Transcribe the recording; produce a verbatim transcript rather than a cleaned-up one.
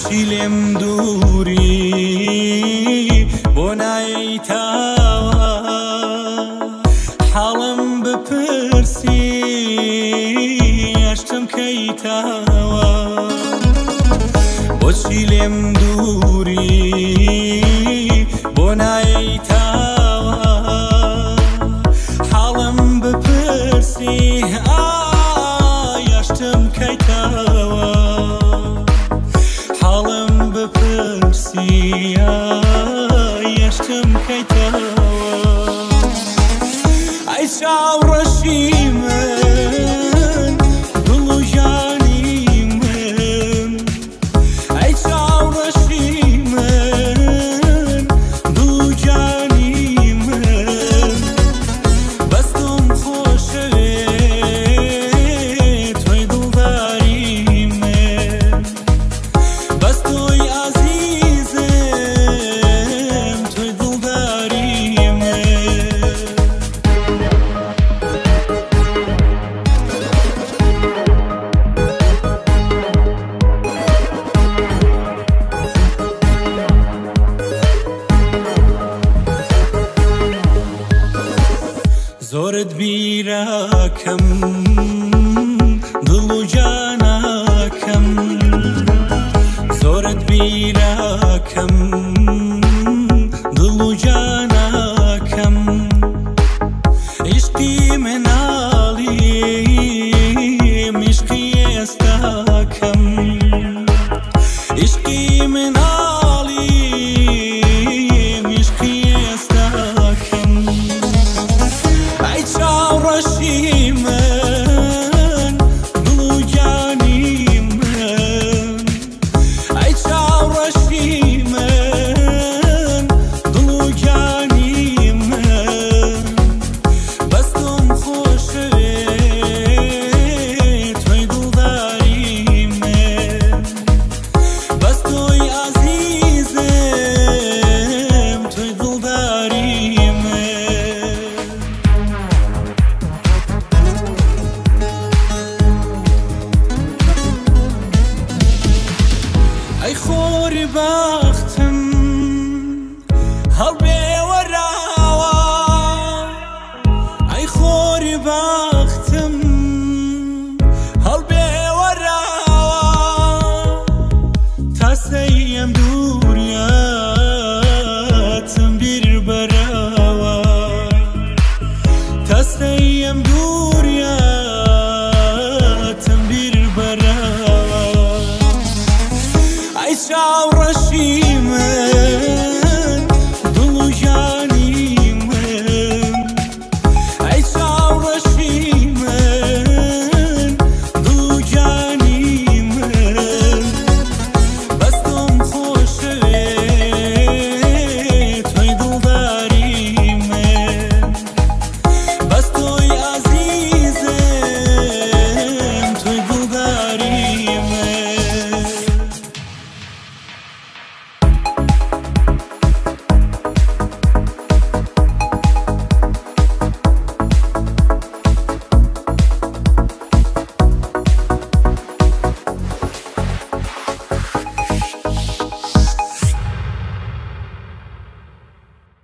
بۆچی لێم دووری بۆ نایتاوە حاڵم بپرسی ئەشتم کەیتاوە بۆچی لێم دووری بۆ نایتاوە حاڵم بپرسی ئاشتم کەیتاوە حاڵم بپرسی ئاشتم کەیتاوە ئەی چاوڕەشی من دڵ و ژانی من ئەی چاوڕەشی من دڵ و ژانی من بەستم خۆشەوێ تۆی دڵداری من بەس تۆی عەزیزم تۆی دڵداری من زۆرت بیراکەم دڵ و جاناکەم زۆرت بیراکەم دڵ و جاناکەم عیشقی مناڵیم عیشقی ئێستاکەم عیشقی مناڵیم عیشقی ئێستاکەم ئەی چاوڕەشی من دڵ و جانی من ئەی چاوڕەشی من دڵ و جانی من بەستم خۆشەوێ تۆی دڵداری من بەس تۆی عەزیزم تۆی دڵداری من ئەی خۆری بەختم هەڵبێوەراوە ئەی خۆری بەختم هەڵبێوەراوە تاسەیم دووریاتم بیر بەراوە تاسەیم دووریات